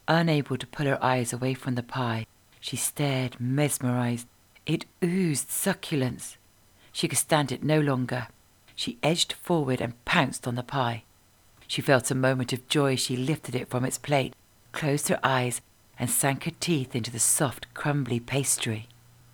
Unable to pull her eyes away from the pie, she stared, mesmerized. It oozed succulence. She could stand it no longer. She edged forward and pounced on the pie. She felt a moment of joy as she lifted it from its plate, closed her eyes, and sank her teeth into the soft, crumbly pastry.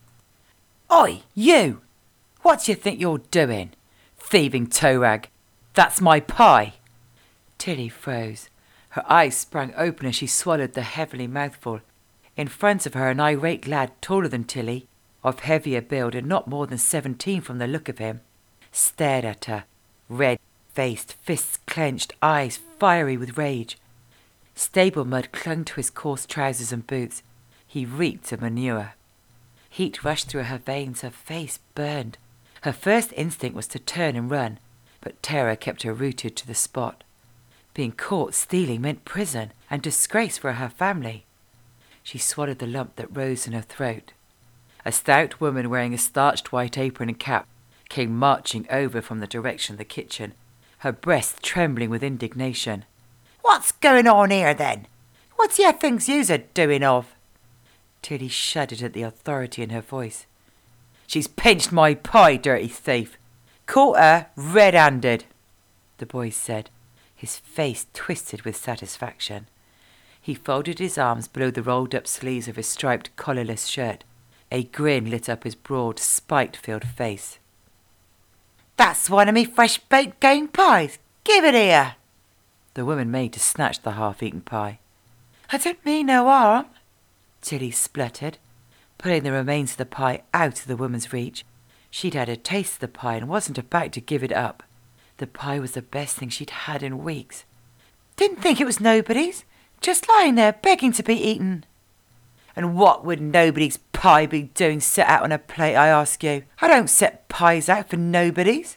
"Oi, you! What do you think you're doing? Thieving toe rag! That's my pie!" Tilly froze. Her eyes sprang open as she swallowed the heavenly mouthful. In front of her, an irate lad taller than Tilly, of heavier build and not more than 17 from the look of him, stared at her, red-faced, fists clenched, eyes fiery with rage. Stable mud clung to his coarse trousers and boots. He reeked of manure. Heat rushed through her veins, her face burned. Her first instinct was to turn and run, but terror kept her rooted to the spot. Being caught stealing meant prison and disgrace for her family. She swallowed the lump that rose in her throat. A stout woman wearing a starched white apron and cap came marching over from the direction of the kitchen, her breast trembling with indignation. "What's going on here, then? What do you think yous are doing of?" Tilly shuddered at the authority in her voice. "She's pinched my pie, dirty thief. Caught her red-handed," the boy said, his face twisted with satisfaction. He folded his arms below the rolled-up sleeves of his striped collarless shirt. A grin lit up his broad, spite-filled face. "That's one of me fresh-baked game pies. Give it here." The woman made to snatch the half-eaten pie. "I don't mean no harm," Tilly spluttered, pulling the remains of the pie out of the woman's reach. She'd had a taste of the pie and wasn't about to give it up. The pie was the best thing she'd had in weeks. "Didn't think it was nobody's. Just lying there begging to be eaten." "And what would nobody's pie be doing set out on a plate, I ask you? I don't set pies out for nobodies."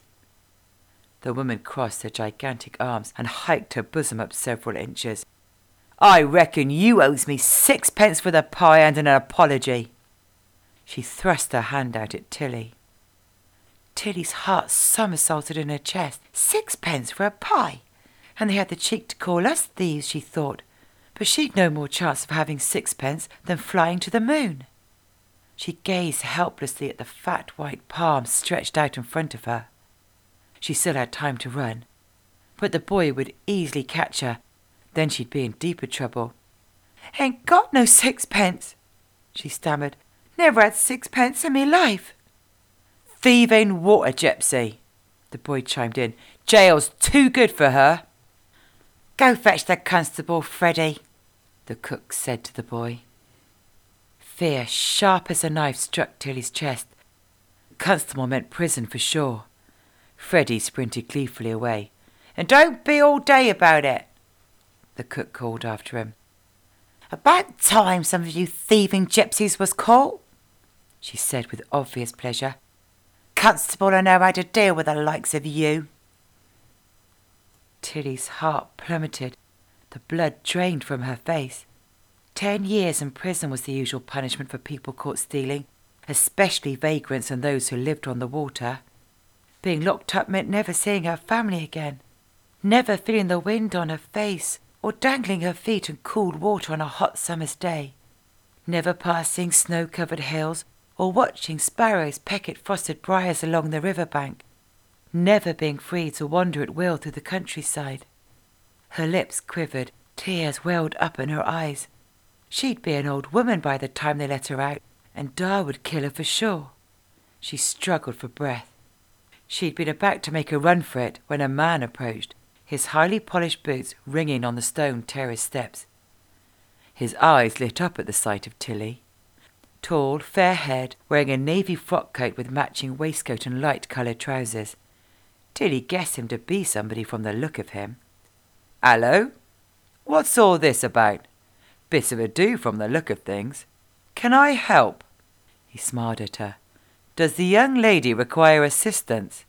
The woman crossed her gigantic arms and hiked her bosom up several inches. "I reckon you owes me 6p for the pie and an apology." She thrust her hand out at Tilly. Tilly's heart somersaulted in her chest. 6p for a pie! And they had the cheek to call us thieves, she thought. But she'd no more chance of having 6p than flying to the moon. She gazed helplessly at the fat white palm stretched out in front of her. She still had time to run, but the boy would easily catch her. Then she'd be in deeper trouble. "Ain't got no 6p, she stammered. "Never had 6p in me life." "Thieving water gypsy," the boy chimed in. "Jail's too good for her." "Go fetch the constable, Freddie," the cook said to the boy. Fear, sharp as a knife, struck Tilly's chest. Constable meant prison for sure. Freddie sprinted gleefully away. "And don't be all day about it," the cook called after him. "About time some of you thieving gypsies was caught," she said with obvious pleasure. "Constable, I know how to deal with the likes of you." Tilly's heart plummeted. The blood drained from her face. 10 years in prison was the usual punishment for people caught stealing, especially vagrants and those who lived on the water. Being locked up meant never seeing her family again, never feeling the wind on her face or dangling her feet in cool water on a hot summer's day, never passing snow-covered hills or watching sparrows peck at frosted briars along the river bank, never being free to wander at will through the countryside. Her lips quivered, tears welled up in her eyes. She'd be an old woman by the time they let her out, and Dar would kill her for sure. She struggled for breath. She'd been about to make a run for it when a man approached, his highly polished boots ringing on the stone terrace steps. His eyes lit up at the sight of Tilly. Tall, fair-haired, wearing a navy frock coat with matching waistcoat and light-coloured trousers. Tilly guessed him to be somebody from the look of him. "Hello? What's all this about? Bit of a do from the look of things. Can I help?" He smiled at her. "Does the young lady require assistance?"